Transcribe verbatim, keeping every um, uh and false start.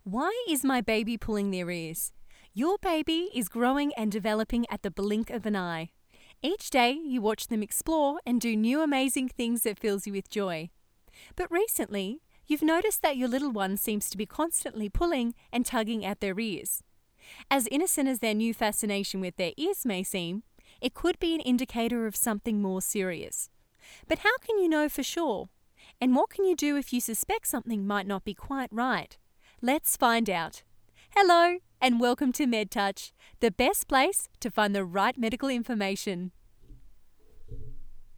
Why is my baby pulling their ears? Your baby is growing and developing at the blink of an eye. Each day you watch them explore and do new amazing things that fills you with joy. But recently, you've noticed that your little one seems to be constantly pulling and tugging at their ears. As innocent as their new fascination with their ears may seem, it could be an indicator of something more serious. But how can you know for sure? And what can you do if you suspect something might not be quite right? Let's find out. Hello, and welcome to MedTouch, the best place to find the right medical information.